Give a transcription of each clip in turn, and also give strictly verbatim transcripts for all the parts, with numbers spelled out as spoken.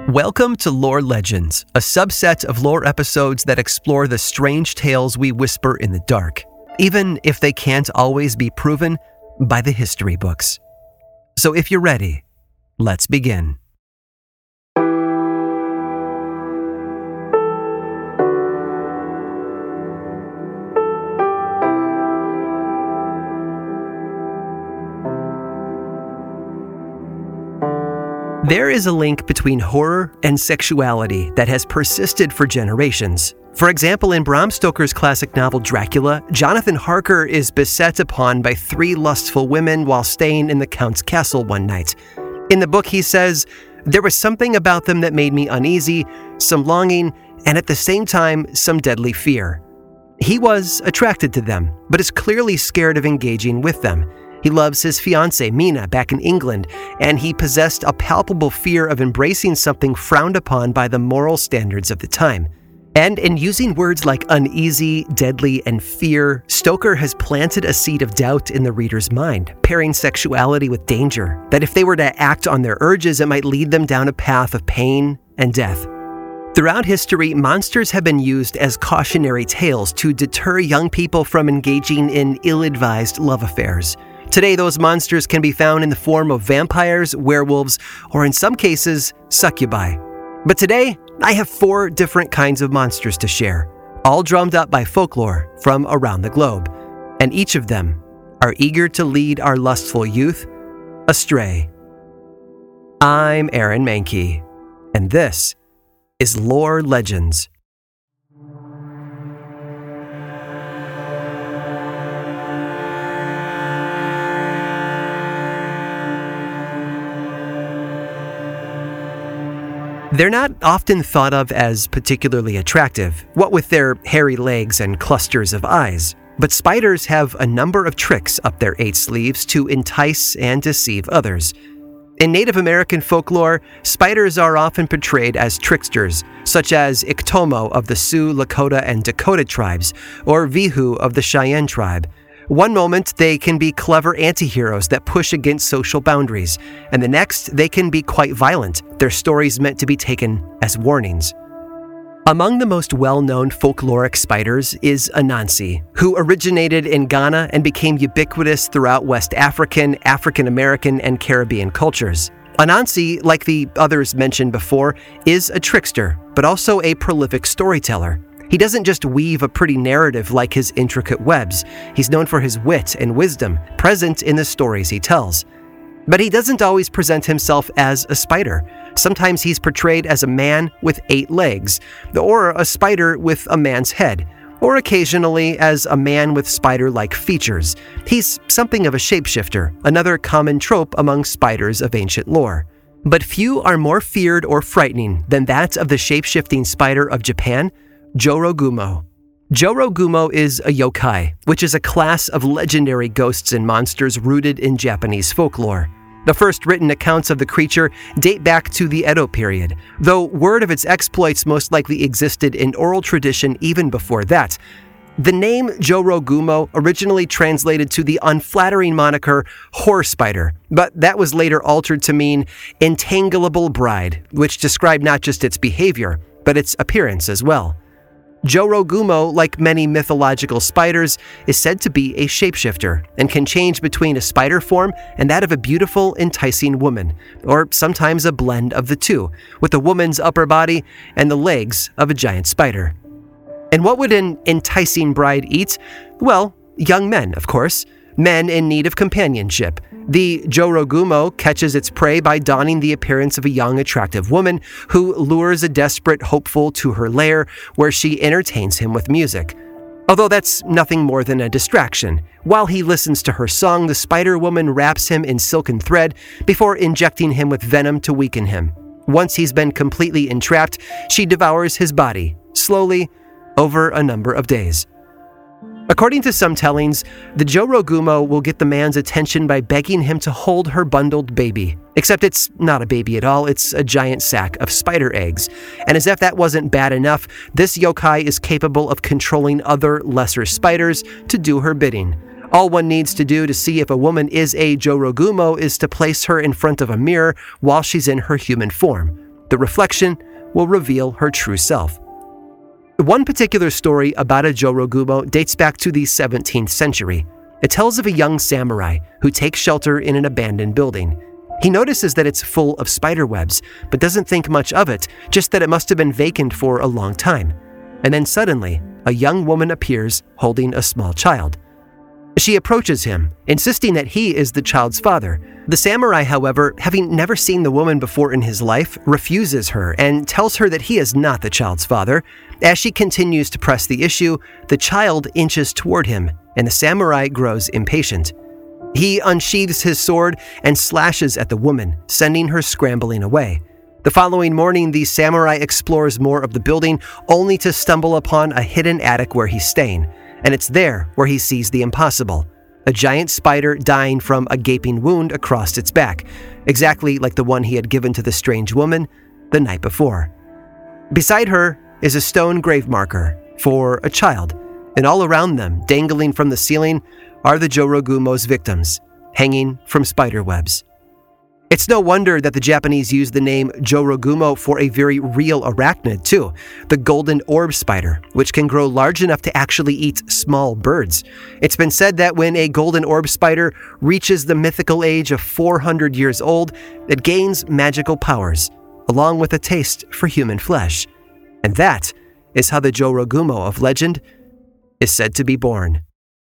Welcome to Lore Legends, a subset of lore episodes that explore the strange tales we whisper in the dark, even if they can't always be proven by the history books. So if you're ready, let's begin. There is a link between horror and sexuality that has persisted for generations. For example, in Bram Stoker's classic novel Dracula, Jonathan Harker is beset upon by three lustful women while staying in the Count's castle one night. In the book, he says, "There was something about them that made me uneasy, some longing, and at the same time, some deadly fear." He was attracted to them, but is clearly scared of engaging with them. He loves his fiancée, Mina, back in England, and he possessed a palpable fear of embracing something frowned upon by the moral standards of the time. And in using words like uneasy, deadly, and fear, Stoker has planted a seed of doubt in the reader's mind, pairing sexuality with danger, that if they were to act on their urges, it might lead them down a path of pain and death. Throughout history, monsters have been used as cautionary tales to deter young people from engaging in ill-advised love affairs. Today, those monsters can be found in the form of vampires, werewolves, or in some cases, succubi. But today, I have four different kinds of monsters to share, all drummed up by folklore from around the globe. And each of them are eager to lead our lustful youth astray. I'm Aaron Mahnke, and this is Lore Legends. They're not often thought of as particularly attractive, what with their hairy legs and clusters of eyes. But spiders have a number of tricks up their eight sleeves to entice and deceive others. In Native American folklore, spiders are often portrayed as tricksters, such as Iktomo of the Sioux, Lakota, and Dakota tribes, or Vihu of the Cheyenne tribe. One moment, they can be clever anti-heroes that push against social boundaries, and the next, they can be quite violent, their stories meant to be taken as warnings. Among the most well-known folkloric spiders is Anansi, who originated in Ghana and became ubiquitous throughout West African, African American, and Caribbean cultures. Anansi, like the others mentioned before, is a trickster, but also a prolific storyteller. He doesn't just weave a pretty narrative like his intricate webs. He's known for his wit and wisdom, present in the stories he tells. But he doesn't always present himself as a spider. Sometimes he's portrayed as a man with eight legs, or a spider with a man's head, or occasionally as a man with spider-like features. He's something of a shapeshifter, another common trope among spiders of ancient lore. But few are more feared or frightening than that of the shape-shifting spider of Japan, Jorogumo. Jorogumo is a yokai, which is a class of legendary ghosts and monsters rooted in Japanese folklore. The first written accounts of the creature date back to the Edo period, though word of its exploits most likely existed in oral tradition even before that. The name Jorogumo originally translated to the unflattering moniker whore spider, but that was later altered to mean entangleable bride, which described not just its behavior, but its appearance as well. Jorogumo, like many mythological spiders, is said to be a shapeshifter and can change between a spider form and that of a beautiful, enticing woman, or sometimes a blend of the two, with the woman's upper body and the legs of a giant spider. And what would an enticing bride eat? Well, young men, of course. Men in need of companionship. The Jorogumo catches its prey by donning the appearance of a young, attractive woman who lures a desperate hopeful to her lair, where she entertains him with music. Although that's nothing more than a distraction. While he listens to her song, the spider woman wraps him in silken thread before injecting him with venom to weaken him. Once he's been completely entrapped, she devours his body, slowly, over a number of days. According to some tellings, the Jorogumo will get the man's attention by begging him to hold her bundled baby. Except it's not a baby at all, it's a giant sack of spider eggs. And as if that wasn't bad enough, this yokai is capable of controlling other lesser spiders to do her bidding. All one needs to do to see if a woman is a Jorogumo is to place her in front of a mirror while she's in her human form. The reflection will reveal her true self. One particular story about a Jorogumo dates back to the seventeenth century. It tells of a young samurai who takes shelter in an abandoned building. He notices that it's full of spider webs, but doesn't think much of it, just that it must have been vacant for a long time. And then suddenly, a young woman appears holding a small child. She approaches him, insisting that he is the child's father. The samurai, however, having never seen the woman before in his life, refuses her and tells her that he is not the child's father. As she continues to press the issue, the child inches toward him, and the samurai grows impatient. He unsheathes his sword and slashes at the woman, sending her scrambling away. The following morning, the samurai explores more of the building, only to stumble upon a hidden attic where he's staying. And it's there where he sees the impossible: a giant spider dying from a gaping wound across its back, exactly like the one he had given to the strange woman the night before. Beside her is a stone grave marker for a child, and all around them, dangling from the ceiling, are the Jorogumo's victims, hanging from spider webs. It's no wonder that the Japanese use the name Jorogumo for a very real arachnid too, the golden orb spider, which can grow large enough to actually eat small birds. It's been said that when a golden orb spider reaches the mythical age of four hundred years old, it gains magical powers, along with a taste for human flesh. And that is how the Jorogumo of legend is said to be born.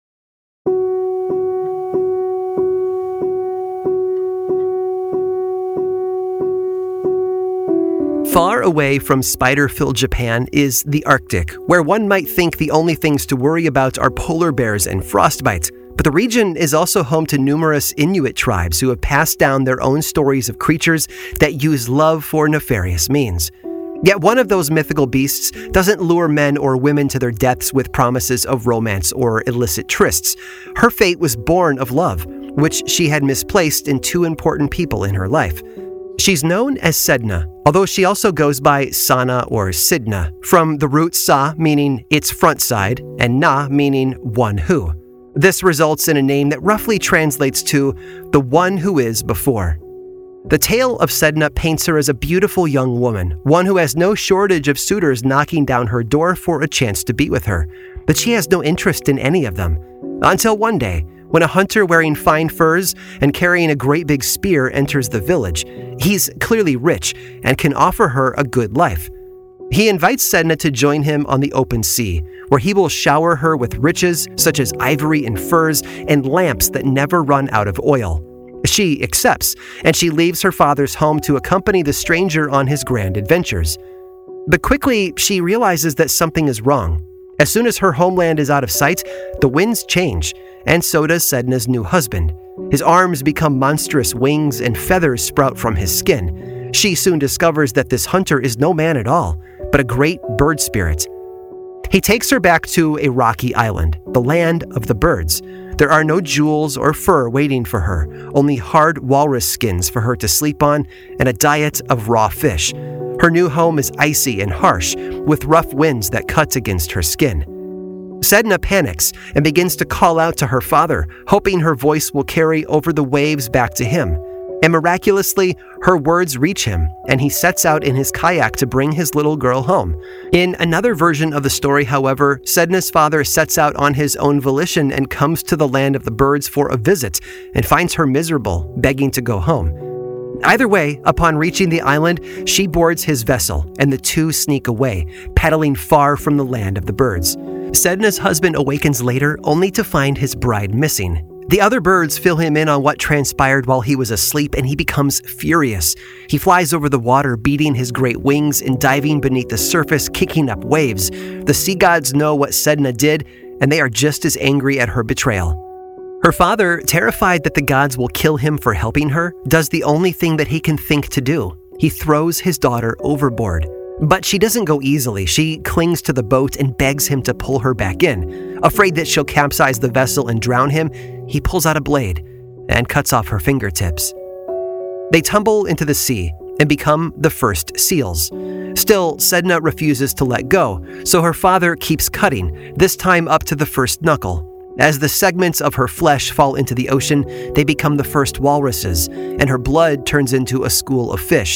Far away from spider-filled Japan is the Arctic, where one might think the only things to worry about are polar bears and frostbite. But the region is also home to numerous Inuit tribes who have passed down their own stories of creatures that use love for nefarious means. Yet one of those mythical beasts doesn't lure men or women to their deaths with promises of romance or illicit trysts. Her fate was born of love, which she had misplaced in two important people in her life. She's known as Sedna, although she also goes by Sana or Sidna, from the root sa meaning its front side and na meaning one who. This results in a name that roughly translates to the one who is before. The tale of Sedna paints her as a beautiful young woman, one who has no shortage of suitors knocking down her door for a chance to be with her, but she has no interest in any of them. Until one day, when a hunter wearing fine furs and carrying a great big spear enters the village. He's clearly rich and can offer her a good life. He invites Sedna to join him on the open sea, where he will shower her with riches such as ivory and furs and lamps that never run out of oil. She accepts, and she leaves her father's home to accompany the stranger on his grand adventures. But quickly, she realizes that something is wrong. As soon as her homeland is out of sight, the winds change, and so does Sedna's new husband. His arms become monstrous wings and feathers sprout from his skin. She soon discovers that this hunter is no man at all, but a great bird spirit. He takes her back to a rocky island, the land of the birds. There are no jewels or fur waiting for her, only hard walrus skins for her to sleep on and a diet of raw fish. Her new home is icy and harsh, with rough winds that cut against her skin. Sedna panics and begins to call out to her father, hoping her voice will carry over the waves back to him. And miraculously, her words reach him, and he sets out in his kayak to bring his little girl home. In another version of the story, however, Sedna's father sets out on his own volition and comes to the land of the birds for a visit, and finds her miserable, begging to go home. Either way, upon reaching the island, she boards his vessel, and the two sneak away, paddling far from the land of the birds. Sedna's husband awakens later only to find his bride missing. The other birds fill him in on what transpired while he was asleep, and he becomes furious. He flies over the water, beating his great wings and diving beneath the surface, kicking up waves. The sea gods know what Sedna did, and they are just as angry at her betrayal. Her father, terrified that the gods will kill him for helping her, does the only thing that he can think to do. He throws his daughter overboard. But she doesn't go easily. She clings to the boat and begs him to pull her back in. Afraid that she'll capsize the vessel and drown him, he pulls out a blade and cuts off her fingertips. They tumble into the sea and become the first seals. Still, Sedna refuses to let go, so her father keeps cutting, this time up to the first knuckle. As the segments of her flesh fall into the ocean, they become the first walruses, and her blood turns into a school of fish.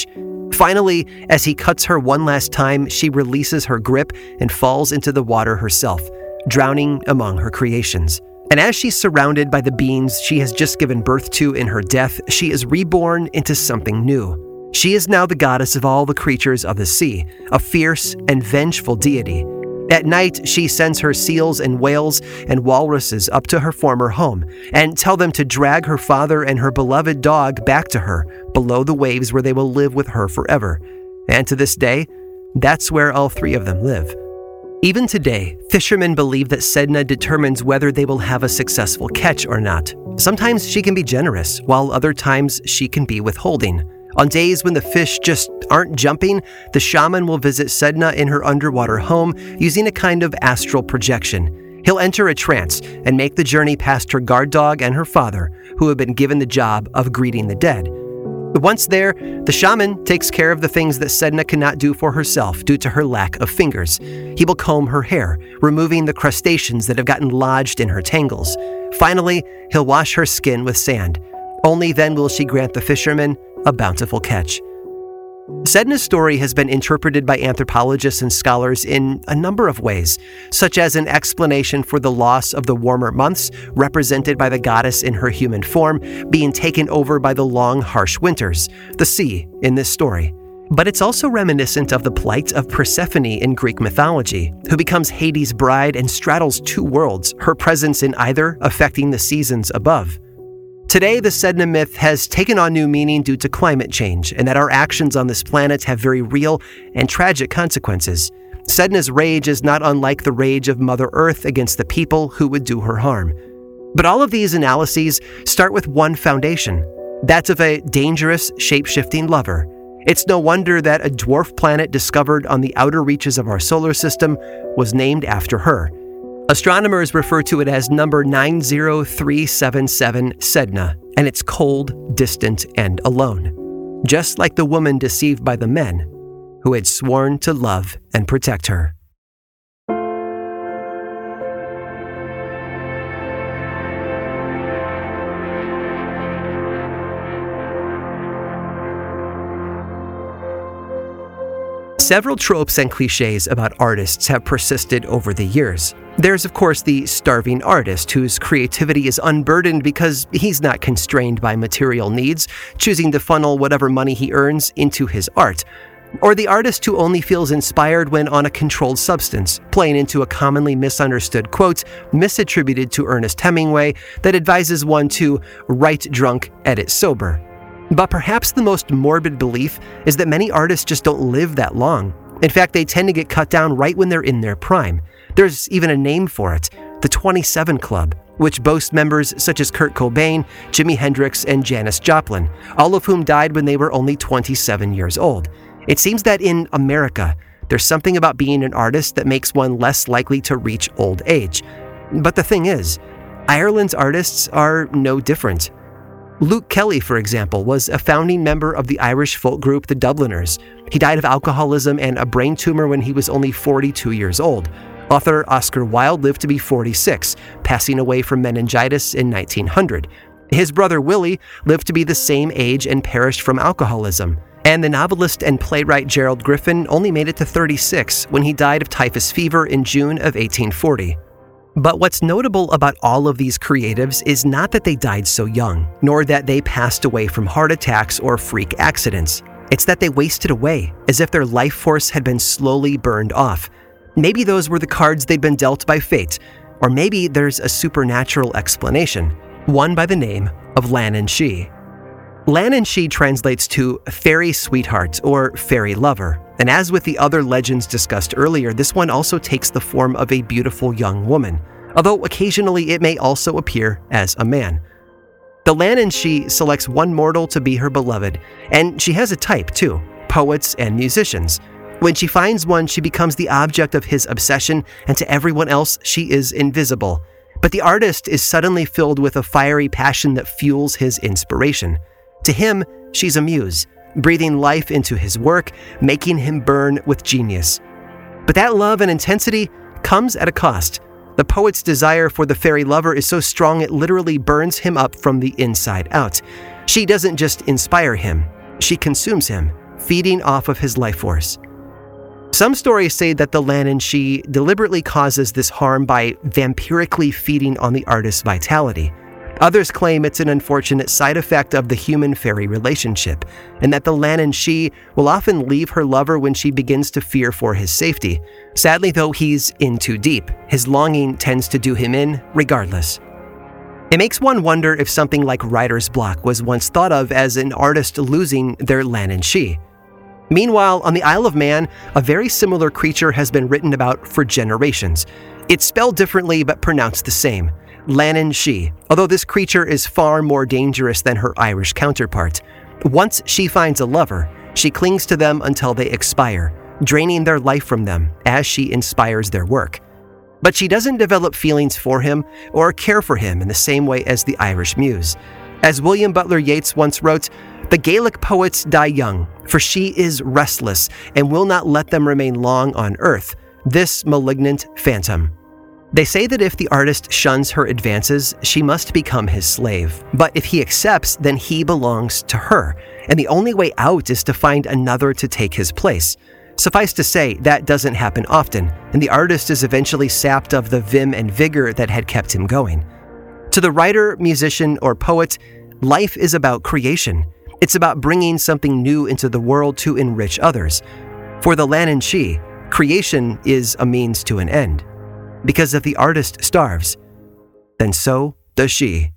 Finally, as he cuts her one last time, she releases her grip and falls into the water herself, drowning among her creations. And as she's surrounded by the beings she has just given birth to in her death, she is reborn into something new. She is now the goddess of all the creatures of the sea, a fierce and vengeful deity. At night, she sends her seals and whales and walruses up to her former home and tell them to drag her father and her beloved dog back to her below the waves where they will live with her forever. And to this day, that's where all three of them live. Even today, fishermen believe that Sedna determines whether they will have a successful catch or not. Sometimes she can be generous, while other times she can be withholding. On days when the fish just aren't jumping, the shaman will visit Sedna in her underwater home using a kind of astral projection. He'll enter a trance and make the journey past her guard dog and her father, who have been given the job of greeting the dead. Once there, the shaman takes care of the things that Sedna cannot do for herself due to her lack of fingers. He will comb her hair, removing the crustaceans that have gotten lodged in her tangles. Finally, he'll wash her skin with sand. Only then will she grant the fisherman a bountiful catch. Sedna's story has been interpreted by anthropologists and scholars in a number of ways, such as an explanation for the loss of the warmer months, represented by the goddess in her human form being taken over by the long, harsh winters, the sea in this story. But it's also reminiscent of the plight of Persephone in Greek mythology, who becomes Hades' bride and straddles two worlds, her presence in either affecting the seasons above. Today, the Sedna myth has taken on new meaning due to climate change and that our actions on this planet have very real and tragic consequences. Sedna's rage is not unlike the rage of Mother Earth against the people who would do her harm. But all of these analyses start with one foundation, that of a dangerous, shape-shifting lover. It's no wonder that a dwarf planet discovered on the outer reaches of our solar system was named after her. Astronomers refer to it as number nine zero three seven seven Sedna, and it's cold, distant, and alone. Just like the woman deceived by the men who had sworn to love and protect her. Several tropes and cliches about artists have persisted over the years. There's, of course, the starving artist whose creativity is unburdened because he's not constrained by material needs, choosing to funnel whatever money he earns into his art. Or the artist who only feels inspired when on a controlled substance, playing into a commonly misunderstood quote misattributed to Ernest Hemingway that advises one to write drunk, edit sober. But perhaps the most morbid belief is that many artists just don't live that long. In fact, they tend to get cut down right when they're in their prime. There's even a name for it, the twenty-seven Club, which boasts members such as Kurt Cobain, Jimi Hendrix, and Janis Joplin, all of whom died when they were only twenty-seven years old. It seems that in America, there's something about being an artist that makes one less likely to reach old age. But the thing is, Ireland's artists are no different. Luke Kelly, for example, was a founding member of the Irish folk group The Dubliners. He died of alcoholism and a brain tumor when he was only forty-two years old. Author Oscar Wilde lived to be forty-six, passing away from meningitis in nineteen hundred. His brother Willie lived to be the same age and perished from alcoholism. And the novelist and playwright Gerald Griffin only made it to thirty-six when he died of typhus fever in June of eighteen forty. But what's notable about all of these creatives is not that they died so young, nor that they passed away from heart attacks or freak accidents. It's that they wasted away, as if their life force had been slowly burned off. Maybe those were the cards they'd been dealt by fate, or maybe there's a supernatural explanation, one by the name of Lan and She. Lan and She translates to fairy sweetheart or fairy lover, and as with the other legends discussed earlier, this one also takes the form of a beautiful young woman, although occasionally it may also appear as a man. The Lan and She selects one mortal to be her beloved, and she has a type too, poets and musicians. When she finds one, she becomes the object of his obsession, and to everyone else, she is invisible. But the artist is suddenly filled with a fiery passion that fuels his inspiration. To him, she's a muse, breathing life into his work, making him burn with genius. But that love and intensity comes at a cost. The poet's desire for the fairy lover is so strong it literally burns him up from the inside out. She doesn't just inspire him, she consumes him, feeding off of his life force. Some stories say that the Lan Shi deliberately causes this harm by vampirically feeding on the artist's vitality. Others claim it's an unfortunate side effect of the human-fairy relationship, and that the Lan Shi will often leave her lover when she begins to fear for his safety. Sadly, though, he's in too deep. His longing tends to do him in regardless. It makes one wonder if something like writer's block was once thought of as an artist losing their Lan Shi. Meanwhile, on the Isle of Man, a very similar creature has been written about for generations. It's spelled differently but pronounced the same, Lan Shi, although this creature is far more dangerous than her Irish counterpart. Once she finds a lover, she clings to them until they expire, draining their life from them as she inspires their work. But she doesn't develop feelings for him or care for him in the same way as the Irish muse. As William Butler Yeats once wrote, "The Gaelic poets die young, for she is restless and will not let them remain long on earth, this malignant phantom." They say that if the artist shuns her advances, she must become his slave. But if he accepts, then he belongs to her, and the only way out is to find another to take his place. Suffice to say, that doesn't happen often, and the artist is eventually sapped of the vim and vigor that had kept him going. To the writer, musician, or poet, life is about creation. It's about bringing something new into the world to enrich others. For the Lan Shi, creation is a means to an end. Because if the artist starves, then so does she.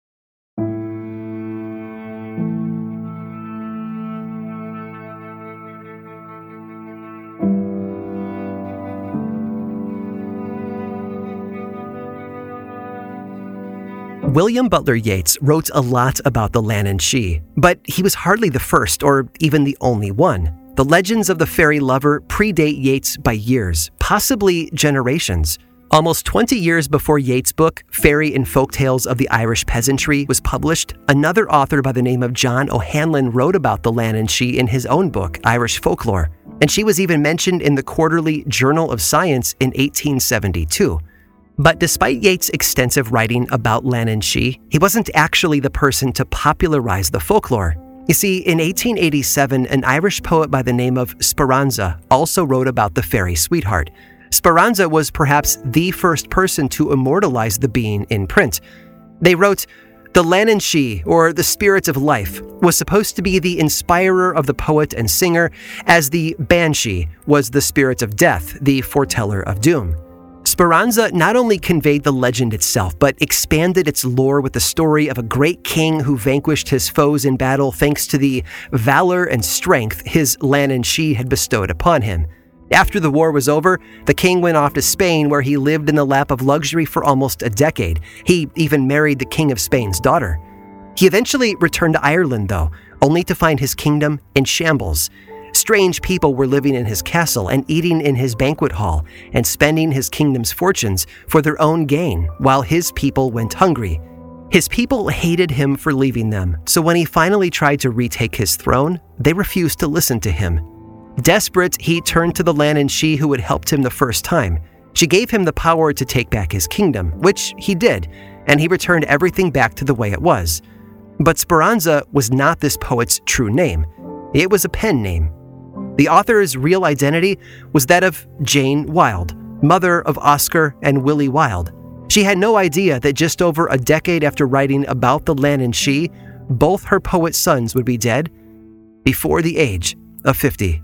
William Butler Yeats wrote a lot about the Lan Shi, but he was hardly the first or even the only one. The legends of the fairy lover predate Yeats by years, possibly generations. Almost twenty years before Yeats' book, Fairy and Folktales of the Irish Peasantry, was published, another author by the name of John O'Hanlon wrote about the Lan Shi in his own book, Irish Folklore, and she was even mentioned in the Quarterly Journal of Science in eighteen seventy-two. But despite Yeats' extensive writing about Lan Shi, he wasn't actually the person to popularize the folklore. You see, in eighteen eighty-seven, an Irish poet by the name of Speranza also wrote about the fairy sweetheart. Speranza was perhaps the first person to immortalize the being in print. They wrote, "The Lan Shi, or the spirit of life, was supposed to be the inspirer of the poet and singer, as the Banshee was the spirit of death, the foreteller of doom." Speranza not only conveyed the legend itself, but expanded its lore with the story of a great king who vanquished his foes in battle thanks to the valor and strength his Lan Shi had bestowed upon him. After the war was over, the king went off to Spain, where he lived in the lap of luxury for almost a decade. He even married the King of Spain's daughter. He eventually returned to Ireland, though, only to find his kingdom in shambles. Strange people were living in his castle and eating in his banquet hall and spending his kingdom's fortunes for their own gain, while his people went hungry. His people hated him for leaving them, so when he finally tried to retake his throne, they refused to listen to him. Desperate, he turned to the Lan Shi who had helped him the first time. She gave him the power to take back his kingdom, which he did, and he returned everything back to the way it was. But Speranza was not this poet's true name. It was a pen name. The author's real identity was that of Jane Wilde, mother of Oscar and Willie Wilde. She had no idea that just over a decade after writing about the Lan Shi, both her poet sons would be dead before the age of fifty.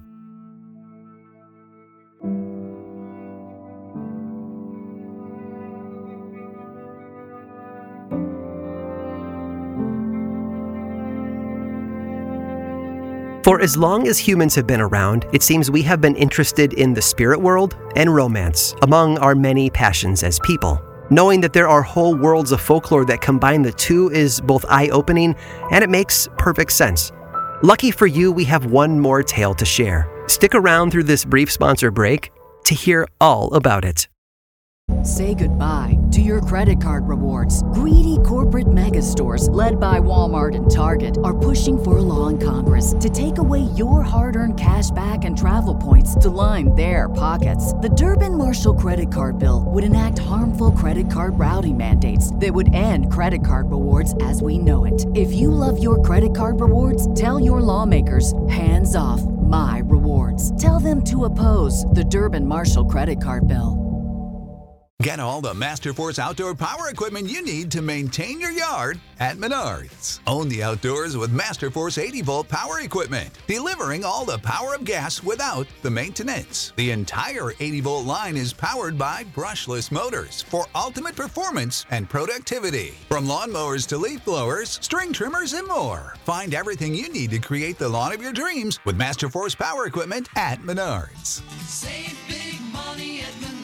For as long as humans have been around, it seems we have been interested in the spirit world and romance, among our many passions as people. Knowing that there are whole worlds of folklore that combine the two is both eye-opening and it makes perfect sense. Lucky for you, we have one more tale to share. Stick around through this brief sponsor break to hear all about it. Say goodbye to your credit card rewards. Greedy corporate mega stores, led by Walmart and Target, are pushing for a law in Congress to take away your hard-earned cash back and travel points to line their pockets. The Durbin-Marshall credit card bill would enact harmful credit card routing mandates that would end credit card rewards as we know it. If you love your credit card rewards, tell your lawmakers, hands off my rewards. Tell them to oppose the Durbin-Marshall credit card bill. Get all the Masterforce outdoor power equipment you need to maintain your yard at Menards. Own the outdoors with Masterforce eighty volt power equipment, delivering all the power of gas without the maintenance. The entire eighty volt line is powered by brushless motors for ultimate performance and productivity. From lawnmowers to leaf blowers, string trimmers, and more. Find everything you need to create the lawn of your dreams with Masterforce power equipment at Menards. Save big money at Menards.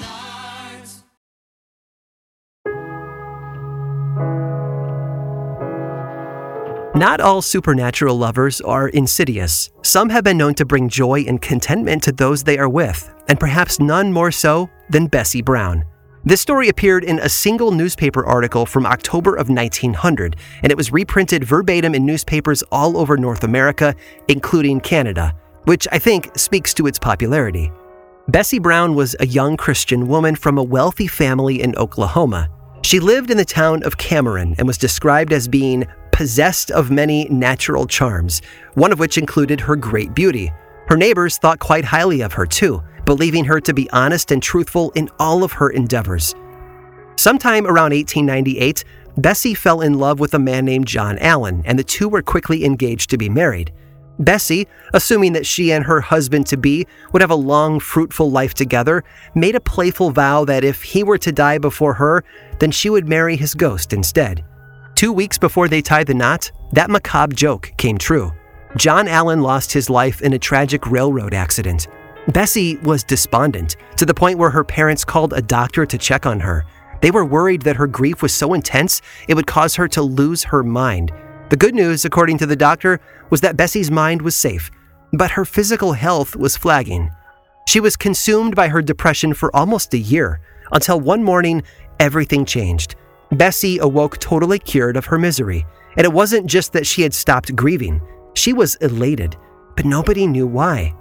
Not all supernatural lovers are insidious. Some have been known to bring joy and contentment to those they are with, and perhaps none more so than Bessie Brown. This story appeared in a single newspaper article from October of nineteen hundred, and it was reprinted verbatim in newspapers all over North America, including Canada, which I think speaks to its popularity. Bessie Brown was a young Christian woman from a wealthy family in Oklahoma. She lived in the town of Cameron and was described as being possessed of many natural charms, one of which included her great beauty. Her neighbors thought quite highly of her too, believing her to be honest and truthful in all of her endeavors. Sometime around eighteen ninety-eight, Bessie fell in love with a man named John Allen, and the two were quickly engaged to be married. Bessie, assuming that she and her husband-to-be would have a long, fruitful life together, made a playful vow that if he were to die before her, then she would marry his ghost instead. Two weeks before they tied the knot, that macabre joke came true. John Allen lost his life in a tragic railroad accident. Bessie was despondent, to the point where her parents called a doctor to check on her. They were worried that her grief was so intense it would cause her to lose her mind. The good news, according to the doctor, was that Bessie's mind was safe, but her physical health was flagging. She was consumed by her depression for almost a year, until one morning, everything changed. Bessie awoke totally cured of her misery, and it wasn't just that she had stopped grieving. She was elated, but nobody knew why.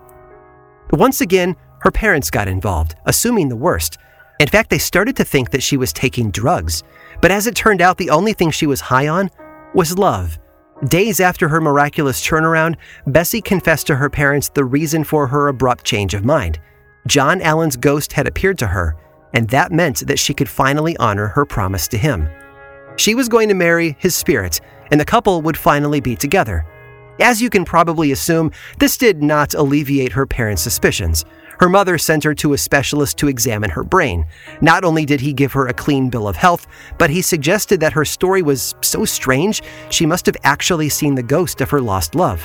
Once again, her parents got involved, assuming the worst. In fact, they started to think that she was taking drugs, but as it turned out, the only thing she was high on was love. Days after her miraculous turnaround, Bessie confessed to her parents the reason for her abrupt change of mind. John Allen's ghost had appeared to her, and that meant that she could finally honor her promise to him. She was going to marry his spirit, and the couple would finally be together. As you can probably assume, this did not alleviate her parents' suspicions. Her mother sent her to a specialist to examine her brain. Not only did he give her a clean bill of health, but he suggested that her story was so strange she must have actually seen the ghost of her lost love.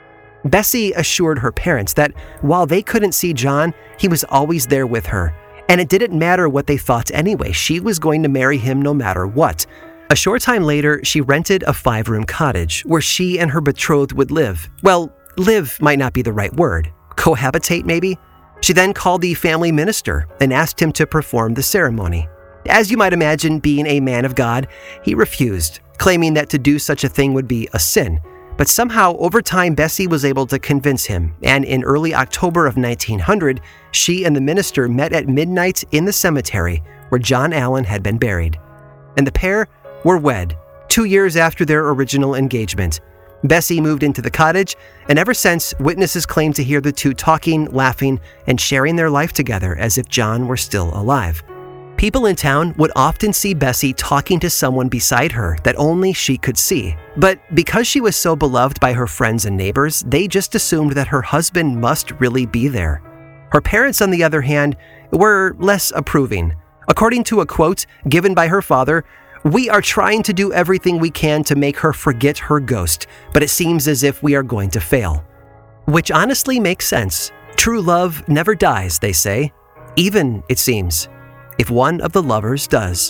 Bessie assured her parents that while they couldn't see John, he was always there with her. And it didn't matter what they thought anyway, she was going to marry him no matter what. A short time later, she rented a five-room cottage where she and her betrothed would live. Well, live might not be the right word. Cohabitate, maybe? She then called the family minister and asked him to perform the ceremony. As you might imagine, being a man of God, he refused, claiming that to do such a thing would be a sin. But somehow, over time, Bessie was able to convince him, and in early October of nineteen hundred, she and the minister met at midnight in the cemetery where John Allen had been buried. And the pair were wed, two years after their original engagement. Bessie moved into the cottage, and ever since, witnesses claim to hear the two talking, laughing, and sharing their life together as if John were still alive. People in town would often see Bessie talking to someone beside her that only she could see. But because she was so beloved by her friends and neighbors, they just assumed that her husband must really be there. Her parents, on the other hand, were less approving. According to a quote given by her father, "We are trying to do everything we can to make her forget her ghost, but it seems as if we are going to fail." Which honestly makes sense. True love never dies, they say. Even, it seems, if one of the lovers does.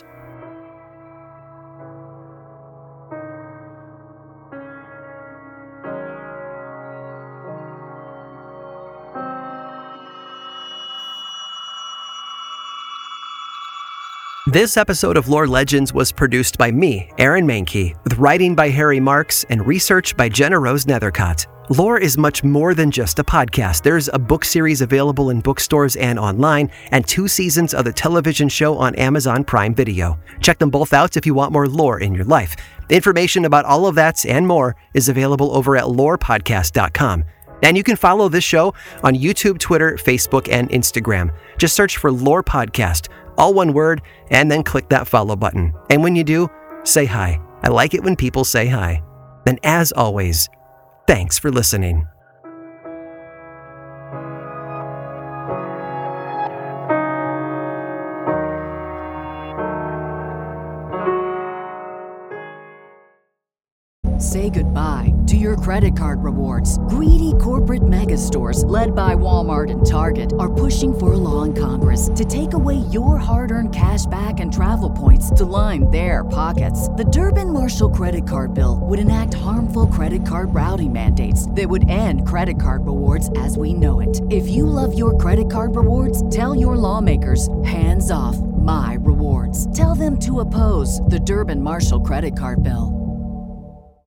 This episode of Lore Legends was produced by me, Aaron Mahnke, with writing by Harry Marks and research by Jenna Rose Nethercott. Lore is much more than just a podcast. There's a book series available in bookstores and online, and two seasons of the television show on Amazon Prime Video. Check them both out if you want more lore in your life. Information about all of that and more is available over at lore podcast dot com. And you can follow this show on YouTube, Twitter, Facebook, and Instagram. Just search for Lore Podcast, all one word, and then click that follow button. And when you do, say hi. I like it when people say hi. And as always, thanks for listening. Say goodbye to your credit card rewards. Greedy corporate mega stores, led by Walmart and Target, are pushing for a law in Congress to take away your hard-earned cash back and travel points to line their pockets. The Durbin-Marshall credit card bill would enact harmful credit card routing mandates that would end credit card rewards as we know it. If you love your credit card rewards, tell your lawmakers, hands off my rewards. Tell them to oppose the Durbin-Marshall credit card bill.